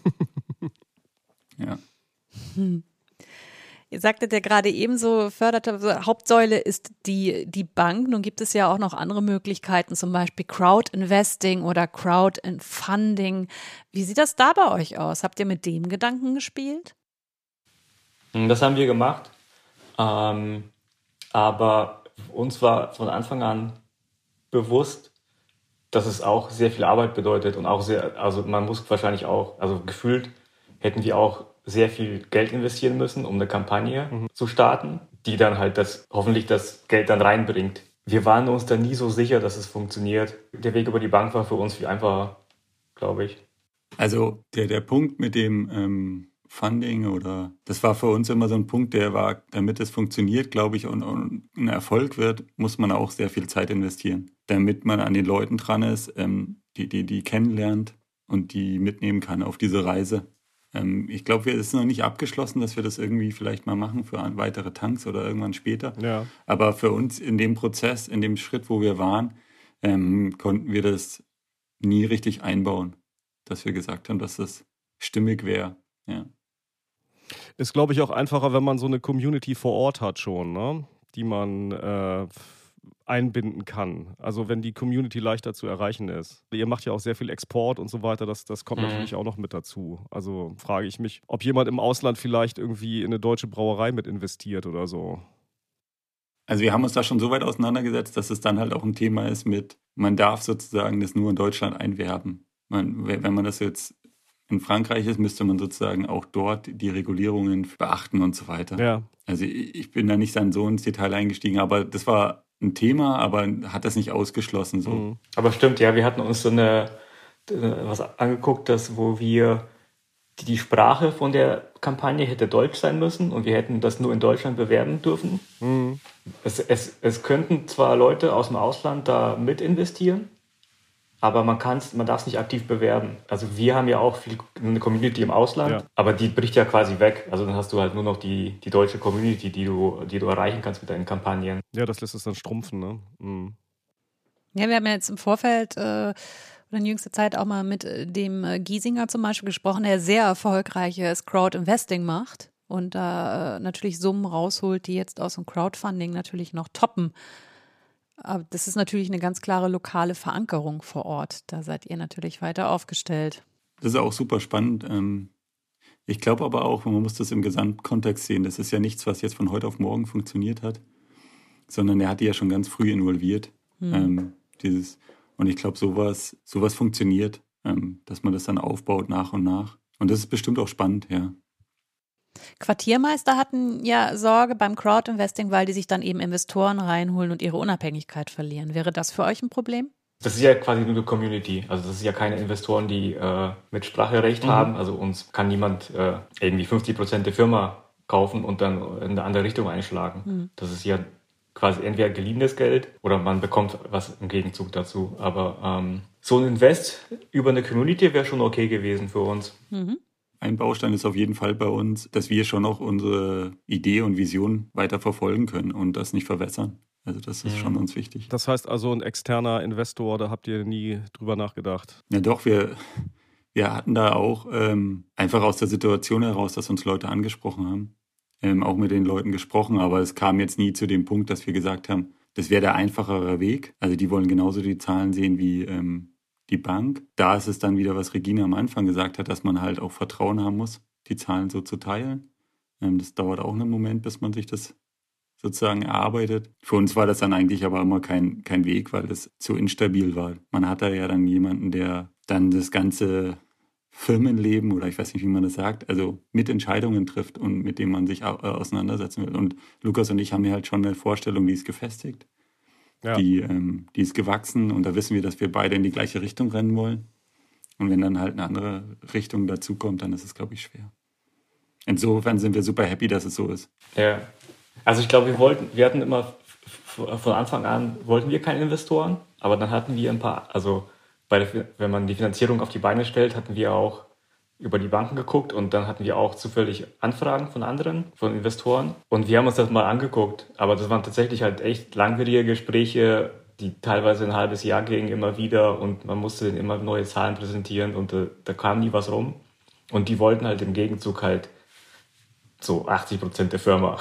Ja.
Hm. Ihr sagtet ja gerade ebenso, förderte Hauptsäule ist die, die Bank. Nun gibt es ja auch noch andere Möglichkeiten, zum Beispiel Crowd-Investing oder Crowd-Funding. Wie sieht das da bei euch aus? Habt ihr mit dem Gedanken gespielt?
Das haben wir gemacht. Ähm, aber uns war von Anfang an bewusst, dass es auch sehr viel Arbeit bedeutet und auch sehr, also man muss wahrscheinlich auch, also gefühlt hätten wir auch sehr viel Geld investieren müssen, um eine Kampagne mhm. zu starten, die dann halt das, hoffentlich das Geld dann reinbringt. wir waren uns da nie so sicher, dass es funktioniert. Der Weg über die Bank war für uns viel einfacher, glaube ich.
Also der, der Punkt mit dem ähm, Funding oder das war für uns immer so ein Punkt, der war, damit es funktioniert, glaube ich, und, und ein Erfolg wird, muss man auch sehr viel Zeit investieren, damit man an den Leuten dran ist, ähm, die, die, die kennenlernt und die mitnehmen kann auf diese Reise. Ähm, ich glaube, es ist noch nicht abgeschlossen, dass wir das irgendwie vielleicht mal machen für weitere Tanks oder irgendwann später.
Ja.
Aber für uns in dem Prozess, in dem Schritt, wo wir waren, ähm, konnten wir das nie richtig einbauen, dass wir gesagt haben, dass das stimmig wäre. Ja.
Ist, glaube ich, auch einfacher, wenn man so eine Community vor Ort hat schon, ne? Die man äh, einbinden kann. Also wenn die Community leichter zu erreichen ist. Ihr macht ja auch sehr viel Export und so weiter, das, das kommt
Mhm.
natürlich auch noch mit dazu. Also frage ich mich, ob jemand im Ausland vielleicht irgendwie in eine deutsche Brauerei mit investiert oder so.
Also wir haben uns da schon so weit auseinandergesetzt, dass es dann halt auch ein Thema ist mit, man darf sozusagen das nur in Deutschland einwerben. Man, wenn man das jetzt in Frankreich ist, müsste man sozusagen auch dort die Regulierungen beachten und so weiter.
Ja.
Also ich bin da nicht dann so ins Detail eingestiegen, aber das war ein Thema, aber hat das nicht ausgeschlossen. So.
Mhm.
Aber stimmt, ja, wir hatten uns so eine, was angeguckt, dass wo wir die, die Sprache von der Kampagne hätte Deutsch sein müssen und wir hätten das nur in Deutschland bewerben dürfen.
Mhm.
Es, es, es könnten zwar Leute aus dem Ausland da mit investieren, aber man kann's, man darf es nicht aktiv bewerben. Also wir haben ja auch viel, eine Community im Ausland,
Ja.
aber die bricht ja quasi weg. Also dann hast du halt nur noch die, die deutsche Community, die du, die du erreichen kannst mit deinen Kampagnen.
Ja, das lässt es dann schrumpfen, ne? Mhm.
Ja, wir haben ja jetzt im Vorfeld äh, oder in jüngster Zeit auch mal mit äh, dem äh, Giesinger zum Beispiel gesprochen, der sehr erfolgreiches Crowd-Investing macht und da äh, natürlich Summen rausholt, die jetzt aus dem Crowdfunding natürlich noch toppen. Aber das ist natürlich eine ganz klare lokale Verankerung vor Ort. Da seid ihr natürlich weiter aufgestellt.
Das ist auch super spannend. Ähm, Ich glaube aber auch, man muss das im Gesamtkontext sehen. Das ist ja nichts, was jetzt von heute auf morgen funktioniert hat, sondern er hat die ja schon ganz früh involviert.
Hm.
Ähm, dieses, und ich glaube, sowas, sowas funktioniert, ähm, dass man das dann aufbaut nach und nach. Und das ist bestimmt auch spannend, ja.
Quartiermeister hatten ja Sorge beim Crowdinvesting, weil die sich dann eben Investoren reinholen und ihre Unabhängigkeit verlieren. Wäre das für euch ein Problem?
Das ist ja quasi nur eine Community. Also das ist ja keine Investoren, die äh, Mitspracherecht
Mhm.
haben. Also uns kann niemand äh, irgendwie fünfzig Prozent der Firma kaufen und dann in eine andere Richtung einschlagen.
Mhm.
Das ist ja quasi entweder geliehenes Geld oder man bekommt was im Gegenzug dazu. Aber ähm, so ein Invest über eine Community wäre schon okay gewesen für uns.
Mhm.
Ein Baustein ist auf jeden Fall bei uns, dass wir schon auch unsere Idee und Vision weiter verfolgen können und das nicht verwässern. Also das ist
Mhm.
schon uns wichtig.
Das heißt also, ein externer Investor, da habt ihr nie drüber nachgedacht.
Ja doch, wir, wir hatten da auch ähm, einfach aus der Situation heraus, dass uns Leute angesprochen haben, ähm, auch mit den Leuten gesprochen, aber es kam jetzt nie zu dem Punkt, dass wir gesagt haben, das wäre der einfachere Weg. Also die wollen genauso die Zahlen sehen wie ähm, die Bank. Da ist es dann wieder, was Regina am Anfang gesagt hat, dass man halt auch Vertrauen haben muss, die Zahlen so zu teilen. Ähm, das dauert auch einen Moment, bis man sich das sozusagen erarbeitet. Für uns war das dann eigentlich aber immer kein, kein Weg, weil das zu instabil war. Man hat da ja dann jemanden, der dann das ganze Firmenleben oder ich weiß nicht, wie man das sagt, also mit Entscheidungen trifft und mit dem man sich au- äh, auseinandersetzen will. Und Lukas und ich haben ja halt schon eine Vorstellung, die ist gefestigt,
Ja.
die, ähm, die ist gewachsen und da wissen wir, dass wir beide in die gleiche Richtung rennen wollen. Und wenn dann halt eine andere Richtung dazukommt, dann ist es, glaube ich, schwer. Insofern sind wir super happy, dass es so ist.
Ja. Also ich glaube, wir wollten, wir hatten immer f- f- von Anfang an wollten wir keine Investoren, aber dann hatten wir ein paar, also bei der, Fi- wenn man die Finanzierung auf die Beine stellt, hatten wir auch über die Banken geguckt und dann hatten wir auch zufällig Anfragen von anderen, von Investoren und wir haben uns das mal angeguckt, aber das waren tatsächlich halt echt langwierige Gespräche, die teilweise ein halbes Jahr gingen immer wieder und man musste denen immer neue Zahlen präsentieren und da, da kam nie was rum und die wollten halt im Gegenzug halt so achtzig Prozent der Firma.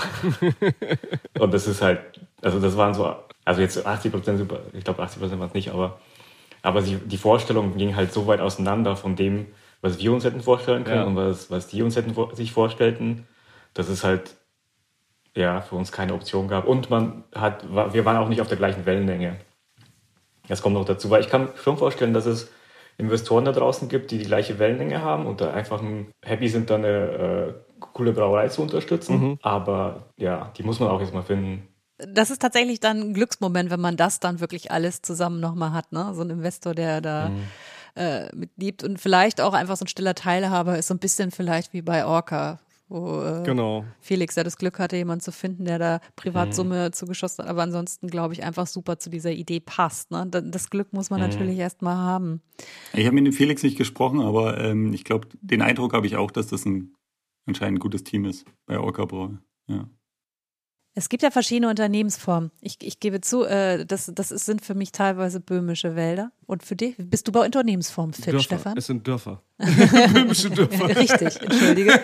Und das ist halt, also das waren so, also jetzt achtzig Prozent super, ich glaube achtzig Prozent waren es nicht, aber, aber sie, die Vorstellung ging halt so weit auseinander von dem, was wir uns hätten vorstellen können
Ja.
und was, was die uns hätten vor, sich vorstellten, dass es halt ja für uns keine Option gab. Und man hat, war- wir waren auch nicht auf der gleichen Wellenlänge. Das kommt noch dazu, weil ich kann mir schon vorstellen, dass es Investoren da draußen gibt, die die gleiche Wellenlänge haben und da einfach ein- happy sind, da eine äh, coole Brauerei zu unterstützen.
Mhm.
Aber ja, die muss man auch jetzt mal finden.
das ist tatsächlich dann ein Glücksmoment, wenn man das dann wirklich alles zusammen nochmal hat, ne? So ein Investor, der da mhm. äh, mitliebt und vielleicht auch einfach so ein stiller Teilhaber ist, so ein bisschen vielleicht wie bei Orca, wo äh, genau. Felix ja das Glück hatte, jemanden zu finden, der da Privatsumme mhm. zugeschossen hat, aber ansonsten, glaube ich, einfach super zu dieser Idee passt. Ne? Das Glück muss man mhm. natürlich erst mal haben.
Ich habe mit dem Felix nicht gesprochen, aber ähm, ich glaube, den Eindruck habe ich auch, dass das ein anscheinend ein gutes Team ist bei Orca Brau. Ja.
Es gibt ja verschiedene Unternehmensformen. Ich, ich gebe zu, äh, das, das ist, sind für mich teilweise böhmische Wälder. Und für dich? Bist du bei Unternehmensformen fit,
Dörfer.
Stefan?
Es sind Dörfer. Böhmische Dörfer.
Richtig, entschuldige.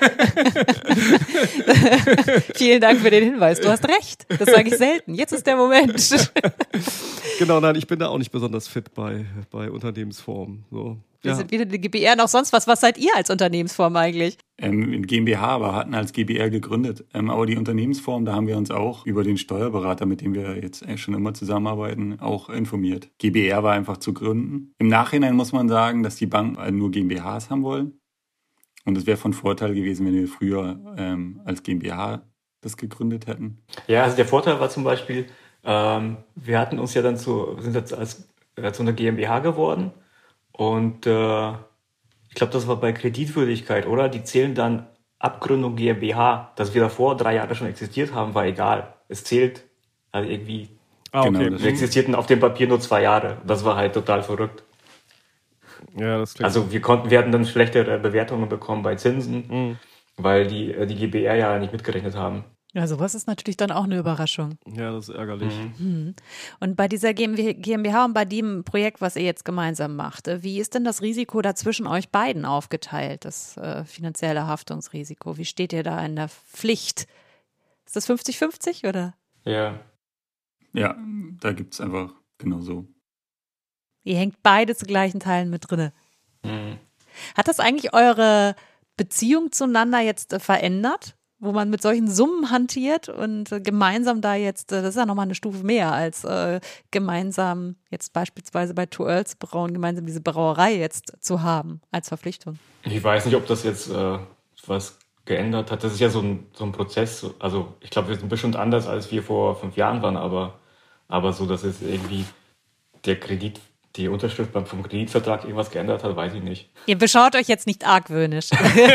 Vielen Dank für den Hinweis. Du hast recht. Das sage ich selten. Jetzt ist der Moment.
Genau, nein, ich bin da auch nicht besonders fit bei, bei Unternehmensformen. So.
Wir
ja.
sind weder die G B R noch sonst was. Was seid ihr als Unternehmensform eigentlich?
Ähm, in GmbH, aber hatten als G B R gegründet. Ähm, aber die Unternehmensform, da haben wir uns auch über den Steuerberater, mit dem wir jetzt schon immer zusammenarbeiten, auch informiert. G B R war einfach zu gründen. Im Nachhinein muss man sagen, dass die Banken nur GmbHs haben wollen. Und es wäre von Vorteil gewesen, wenn wir früher ähm, als GmbH das gegründet hätten.
Ja, also der Vorteil war zum Beispiel, ähm, wir hatten uns ja dann zu, sind jetzt als, als zu einer GmbH geworden. Und äh, ich glaube, das war bei Kreditwürdigkeit, oder? Die zählen dann Abgründung GmbH. Dass wir davor drei Jahre schon existiert haben, war egal. Es zählt also irgendwie.
Ah, okay.
Genau, wir existierten auf dem Papier nur zwei Jahre. Das war halt total verrückt.
Ja, das klingt.
Also wir konnten, wir hatten dann schlechtere Bewertungen bekommen bei Zinsen,
mhm. weil
die die G b R ja nicht mitgerechnet haben.
Ja, sowas ist natürlich dann auch eine Überraschung.
Ja, das ist ärgerlich.
Mhm. Und bei dieser GmbH und bei dem Projekt, was ihr jetzt gemeinsam macht, wie ist denn das Risiko da zwischen euch beiden aufgeteilt, das äh, finanzielle Haftungsrisiko? Wie steht ihr da in der Pflicht? Ist das fünfzig fünfzig oder?
Ja.
Ja, da gibt es einfach genau so.
Ihr hängt beide zu gleichen Teilen mit drinne.
Mhm.
Hat das eigentlich eure Beziehung zueinander jetzt äh, verändert? Wo man mit solchen Summen hantiert und äh, gemeinsam da jetzt, äh, das ist ja nochmal eine Stufe mehr als äh, gemeinsam jetzt beispielsweise bei Two Earls brauen, gemeinsam diese Brauerei jetzt zu haben als Verpflichtung.
Ich weiß nicht, ob das jetzt äh, was geändert hat. Das ist ja so ein, so ein Prozess. Also ich glaube, wir sind bestimmt anders, als wir vor fünf Jahren waren, aber, aber so, dass es irgendwie der Kredit, die Unterschrift beim vom Kreditvertrag irgendwas geändert hat, weiß ich nicht.
Ihr beschaut euch jetzt nicht argwöhnisch.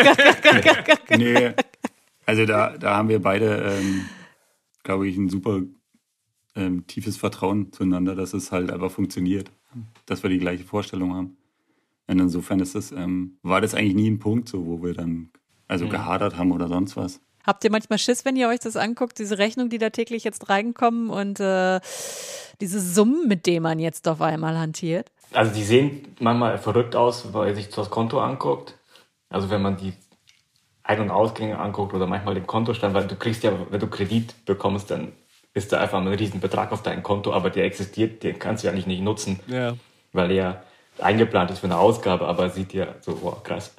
Nee. Also da, da haben wir beide, ähm, glaube ich, ein super ähm, tiefes Vertrauen zueinander, dass es halt einfach funktioniert, dass wir die gleiche Vorstellung haben. Und insofern ist das, ähm, war das eigentlich nie ein Punkt, so wo wir dann also mhm. gehadert haben oder sonst was.
Habt ihr manchmal Schiss, wenn ihr euch das anguckt, diese Rechnung, die da täglich jetzt reinkommen und äh, diese Summen, mit denen man jetzt auf einmal hantiert?
Also die sehen manchmal verrückt aus, wenn man sich das Konto anguckt. Also wenn man die Ein- und Ausgänge anguckt oder manchmal den Kontostand, weil du kriegst ja, wenn du Kredit bekommst, dann ist da einfach ein riesen Betrag auf deinem Konto, aber der existiert, den kannst du ja eigentlich nicht nutzen,
ja.
weil der eingeplant ist für eine Ausgabe, aber sieht ja so, wow, krass.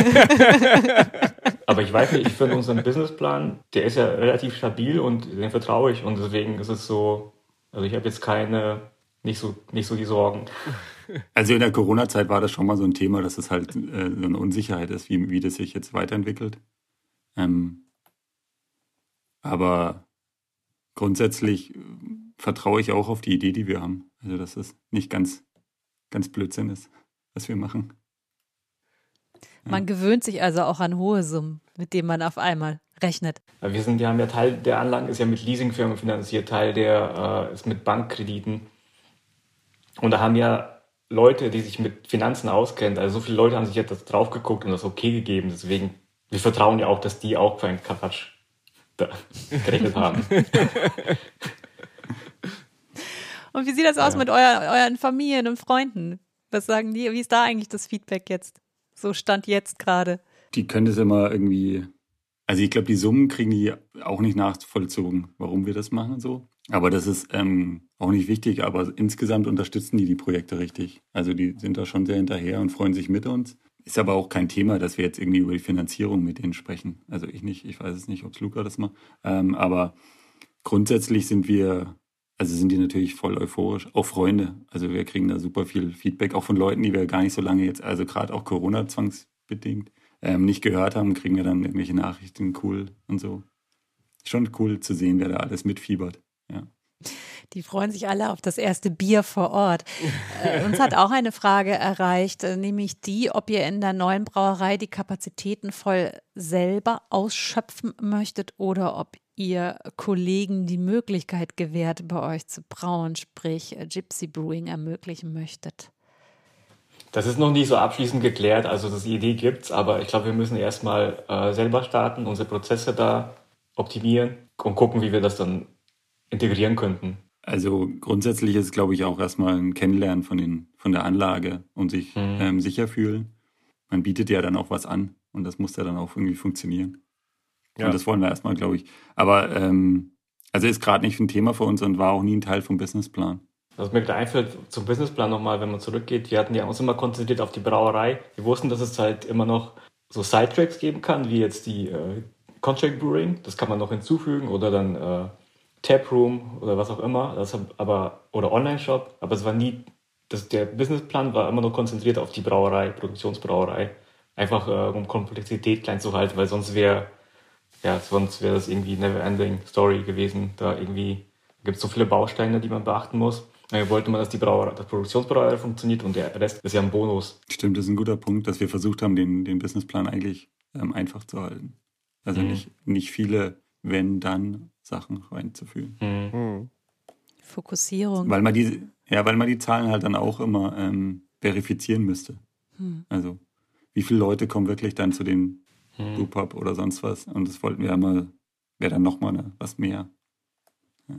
Aber ich weiß nicht, ich finde unseren Businessplan, der ist ja relativ stabil und den vertraue ich und deswegen ist es so, also ich habe jetzt keine, nicht so, nicht so die Sorgen.
Also in der Corona-Zeit war das schon mal so ein Thema, dass es halt äh, so eine Unsicherheit ist, wie, wie das sich jetzt weiterentwickelt. Ähm, aber grundsätzlich vertraue ich auch auf die Idee, die wir haben. Also dass es nicht ganz, ganz Blödsinn ist, was wir machen.
Ja. Man gewöhnt sich also auch an hohe Summen, mit denen man auf einmal rechnet.
Wir sind, wir haben ja Teil der Anlagen ist ja mit Leasingfirmen finanziert, Teil der äh, ist mit Bankkrediten. Und da haben ja Leute, die sich mit Finanzen auskennen, also so viele Leute haben sich jetzt das drauf geguckt und das okay gegeben. Deswegen, wir vertrauen ja auch, dass die auch für einen Quatsch gerechnet haben.
Und wie sieht das aus
ja.
mit euer, euren Familien und Freunden? Was sagen die? Wie ist da eigentlich das Feedback jetzt? So Stand jetzt gerade.
Die können das immer irgendwie, also ich glaube, die Summen kriegen die auch nicht nachvollzogen, warum wir das machen und so. Aber das ist ähm, auch nicht wichtig, aber insgesamt unterstützen die die Projekte richtig. Also die sind da schon sehr hinterher und freuen sich mit uns. Ist aber auch kein Thema, dass wir jetzt irgendwie über die Finanzierung mit denen sprechen. Also ich nicht, ich weiß es nicht, ob es Luca das macht. Ähm, aber grundsätzlich sind wir, also sind die natürlich voll euphorisch. Auch Freunde, also wir kriegen da super viel Feedback, auch von Leuten, die wir gar nicht so lange jetzt, also gerade auch Corona-zwangsbedingt, ähm, nicht gehört haben, kriegen wir dann irgendwelche Nachrichten, cool und so. Schon cool zu sehen, wer da alles mitfiebert. Ja.
Die freuen sich alle auf das erste Bier vor Ort. Äh, uns hat auch eine Frage erreicht, äh, nämlich die, ob ihr in der neuen Brauerei die Kapazitäten voll selber ausschöpfen möchtet oder ob ihr Kollegen die Möglichkeit gewährt, bei euch zu brauen, sprich äh, Gypsy Brewing ermöglichen möchtet.
Das ist noch nicht so abschließend geklärt, also das Idee gibt's, aber ich glaube, wir müssen erstmal äh, selber starten, unsere Prozesse da optimieren und gucken, wie wir das dann integrieren könnten.
Also grundsätzlich ist es, glaube ich, auch erstmal ein Kennenlernen von, den, von der Anlage und sich mhm. ähm, sicher fühlen. Man bietet ja dann auch was an und das muss ja dann auch irgendwie funktionieren. Ja. Und das wollen wir erstmal, glaube ich. Aber ähm, also ist gerade nicht ein Thema für uns und war auch nie ein Teil vom Businessplan.
Was mir gerade einfällt zum Businessplan nochmal, wenn man zurückgeht, wir hatten ja uns immer konzentriert auf die Brauerei. Wir wussten, dass es halt immer noch so Sidetracks geben kann, wie jetzt die äh, Contract Brewing, das kann man noch hinzufügen oder dann äh, Taproom oder was auch immer, das aber oder Online-Shop, aber es war nie, das, der Businessplan war immer nur konzentriert auf die Brauerei, Produktionsbrauerei, einfach äh, um Komplexität klein zu halten, weil sonst wäre ja, sonst wäre das irgendwie never-ending Story gewesen, da irgendwie gibt es so viele Bausteine, die man beachten muss. Wir wollten mal, dass die Brauerei, das Produktionsbrauerei funktioniert und der Rest ist ja ein Bonus.
Stimmt, das ist ein guter Punkt, dass wir versucht haben, den, den Businessplan eigentlich ähm, einfach zu halten. Also mhm. nicht, nicht viele Wenn-Dann-Sachen reinzuführen.
Mhm. Fokussierung.
Weil man die, ja, weil man die Zahlen halt dann auch immer ähm, verifizieren müsste. Mhm. Also wie viele Leute kommen wirklich dann zu den mhm. Brewpub oder sonst was? Und das wollten wir ja mal, wäre dann nochmal ne, was mehr. Ja.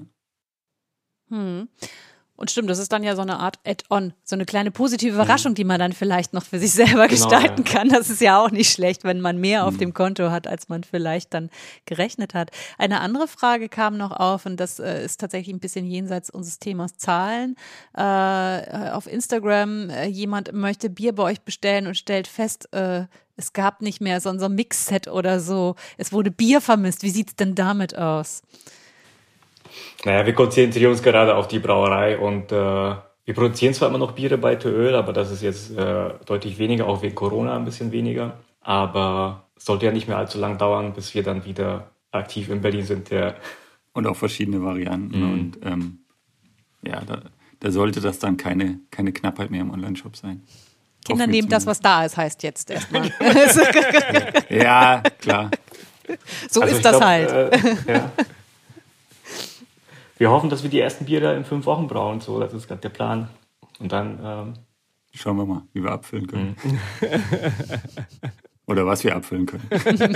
Mhm. Und stimmt, das ist dann ja so eine Art Add-on, so eine kleine positive Überraschung, die man dann vielleicht noch für sich selber gestalten genau, ja. kann. Das ist ja auch nicht schlecht, wenn man mehr auf mhm. dem Konto hat, als man vielleicht dann gerechnet hat. Eine andere Frage kam noch auf und das äh, ist tatsächlich ein bisschen jenseits unseres Themas Zahlen. Äh, auf Instagram, äh, jemand möchte Bier bei euch bestellen und stellt fest, äh, es gab nicht mehr so, so ein Mix-Set oder so. Es wurde Bier vermisst. Wie sieht es denn damit aus?
Naja, wir konzentrieren uns gerade auf die Brauerei und äh, wir produzieren zwar immer noch Biere bei Tööl, aber das ist jetzt äh, deutlich weniger, auch wegen Corona ein bisschen weniger. Aber es sollte ja nicht mehr allzu lang dauern, bis wir dann wieder aktiv in Berlin sind. Ja.
Und auch verschiedene Varianten. Mhm. Und ähm, ja, da, da sollte das dann keine, keine Knappheit mehr im Onlineshop sein.
Kinder nehmen das, was da ist, heißt jetzt erstmal.
Ja, klar.
So also ist das glaub, halt.
Äh, ja. Wir hoffen, dass wir die ersten Biere in fünf Wochen brauen. So, das ist gerade der Plan. Und dann ähm
schauen wir mal, wie wir abfüllen können. Mhm. Oder was wir abfüllen können.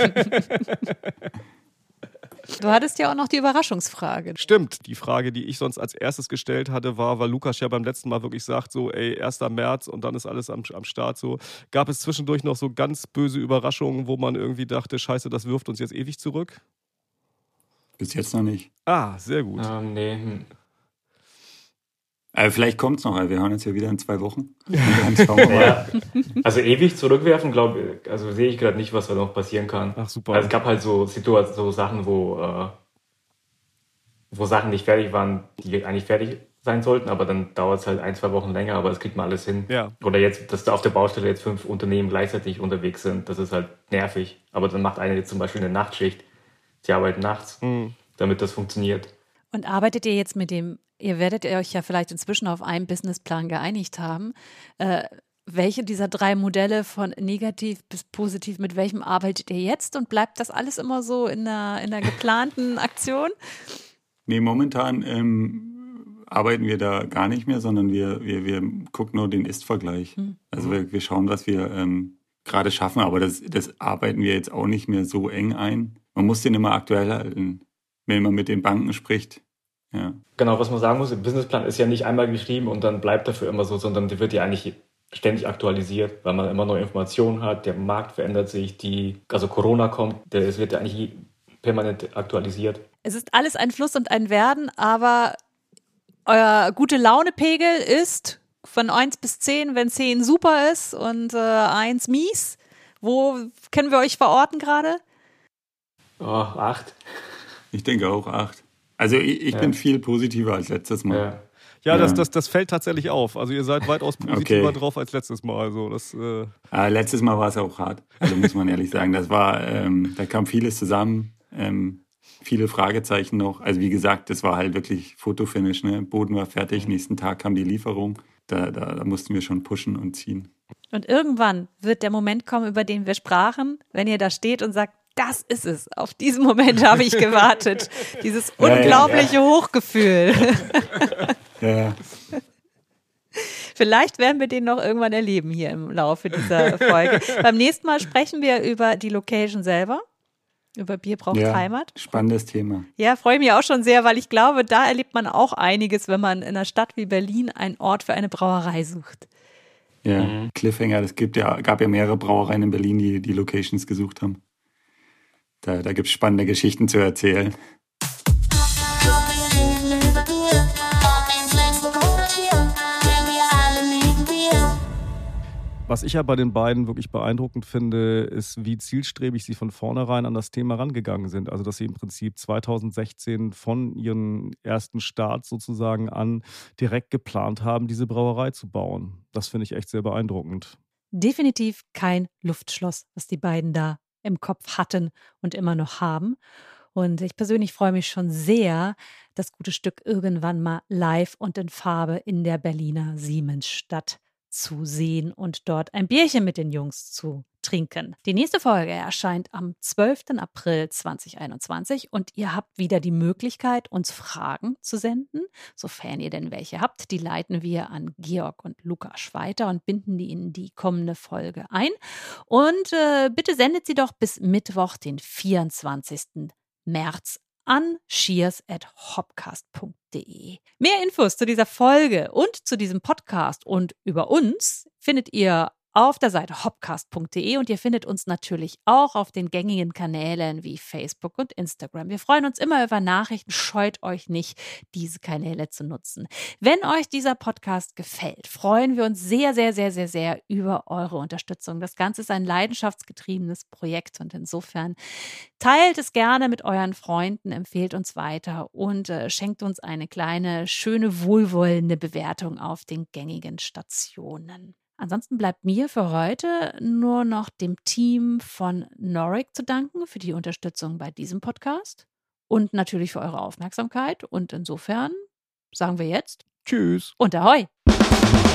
Du hattest ja auch noch die Überraschungsfrage.
Stimmt, die Frage, die ich sonst als erstes gestellt hatte, war, weil Lukas ja beim letzten Mal wirklich sagt, so ey, erster März und dann ist alles am, am Start so. Gab es zwischendurch noch so ganz böse Überraschungen, wo man irgendwie dachte, scheiße, das wirft uns jetzt ewig zurück?
Bis jetzt noch nicht.
Ah, sehr gut.
Ähm, nee.
Also vielleicht kommt es noch, wir hören uns ja wieder in zwei Wochen. Und dann schauen wir mal.
Ja. Also ewig zurückwerfen, glaube ich, also sehe ich gerade nicht, was da noch passieren kann.
Ach super.
Also es gab halt so Situationen, so Sachen, wo, äh, wo Sachen nicht fertig waren, die eigentlich fertig sein sollten, aber dann dauert es halt ein, zwei Wochen länger, aber das kriegt man alles hin.
Ja.
Oder jetzt, dass da auf der Baustelle jetzt fünf Unternehmen gleichzeitig unterwegs sind, das ist halt nervig. Aber dann macht einer jetzt zum Beispiel eine Nachtschicht. Sie arbeiten nachts, mhm. damit das funktioniert.
Und arbeitet ihr jetzt mit dem, ihr werdet euch ja vielleicht inzwischen auf einen Businessplan geeinigt haben. Äh, welche dieser drei Modelle von negativ bis positiv, mit welchem arbeitet ihr jetzt? Und bleibt das alles immer so in der, in der geplanten Aktion?
Nee, momentan ähm, arbeiten wir da gar nicht mehr, sondern wir, wir, wir gucken nur den Ist-Vergleich. Mhm. Also wir, wir schauen, was wir ähm, gerade schaffen, aber das, das arbeiten wir jetzt auch nicht mehr so eng ein. Man muss den immer aktuell halten, wenn man mit den Banken spricht. Ja.
Genau, was man sagen muss, der Businessplan ist ja nicht einmal geschrieben und dann bleibt dafür immer so, sondern der wird ja eigentlich ständig aktualisiert, weil man immer neue Informationen hat, der Markt verändert sich, die, also Corona kommt, es wird ja eigentlich permanent aktualisiert.
Es ist alles ein Fluss und ein Werden, aber euer gute Launepegel ist von eins bis zehn, wenn zehn super ist und äh, eins mies. Wo können wir euch verorten gerade?
Oh, acht.
Ich denke auch acht. Also ich, ich ja. bin viel positiver als letztes Mal.
Ja, ja, ja. Das, das, das fällt tatsächlich auf. Also ihr seid weitaus positiver okay. drauf als letztes Mal. Also das, äh
äh, letztes Mal war es auch hart. Also muss man ehrlich sagen. Das war, ähm, da kam vieles zusammen. Ähm, Viele Fragezeichen noch. Also wie gesagt, das war halt wirklich Fotofinish. Ne? Boden war fertig, nächsten Tag kam die Lieferung. Da, da, da mussten wir schon pushen und ziehen.
Und irgendwann wird der Moment kommen, über den wir sprachen, wenn ihr da steht und sagt, das ist es. Auf diesen Moment habe ich gewartet. Dieses unglaubliche ja, ja, ja. Hochgefühl.
Ja.
Vielleicht werden wir den noch irgendwann erleben hier im Laufe dieser Folge. Beim nächsten Mal sprechen wir über die Location selber. Über Bier braucht
ja,
Heimat.
Spannendes Thema.
Ja, freue ich mich auch schon sehr, weil ich glaube, da erlebt man auch einiges, wenn man in einer Stadt wie Berlin einen Ort für eine Brauerei sucht.
Ja, mhm. Cliffhanger, es gibt ja, gab ja mehrere Brauereien in Berlin, die die Locations gesucht haben. Da, da gibt es spannende Geschichten zu erzählen.
Was ich ja bei den beiden wirklich beeindruckend finde, ist, wie zielstrebig sie von vornherein an das Thema rangegangen sind. Also, dass sie im Prinzip zweitausendsechzehn von ihren ersten Start sozusagen an direkt geplant haben, diese Brauerei zu bauen. Das finde ich echt sehr beeindruckend.
Definitiv kein Luftschloss, was die beiden da im Kopf hatten und immer noch haben. Und ich persönlich freue mich schon sehr, das gute Stück irgendwann mal live und in Farbe in der Berliner Siemensstadt zu sehen und dort ein Bierchen mit den Jungs zu trinken. Die nächste Folge erscheint am zwölften April zweitausendeinundzwanzig und ihr habt wieder die Möglichkeit, uns Fragen zu senden, sofern ihr denn welche habt. Die leiten wir an Georg und Lukas weiter und binden die in die kommende Folge ein. Und äh, bitte sendet sie doch bis Mittwoch, den vierundzwanzigsten März an cheers at hopcast punkt de. Mehr Infos zu dieser Folge und zu diesem Podcast und über uns findet ihr auf der Seite hopcast punkt de und ihr findet uns natürlich auch auf den gängigen Kanälen wie Facebook und Instagram. Wir freuen uns immer über Nachrichten, scheut euch nicht, diese Kanäle zu nutzen. Wenn euch dieser Podcast gefällt, freuen wir uns sehr, sehr, sehr, sehr, sehr über eure Unterstützung. Das Ganze ist ein leidenschaftsgetriebenes Projekt und insofern teilt es gerne mit euren Freunden, empfehlt uns weiter und äh, schenkt uns eine kleine, schöne, wohlwollende Bewertung auf den gängigen Stationen. Ansonsten bleibt mir für heute nur noch dem Team von Noric zu danken für die Unterstützung bei diesem Podcast und natürlich für eure Aufmerksamkeit. Und insofern sagen wir jetzt
Tschüss
und Ahoi!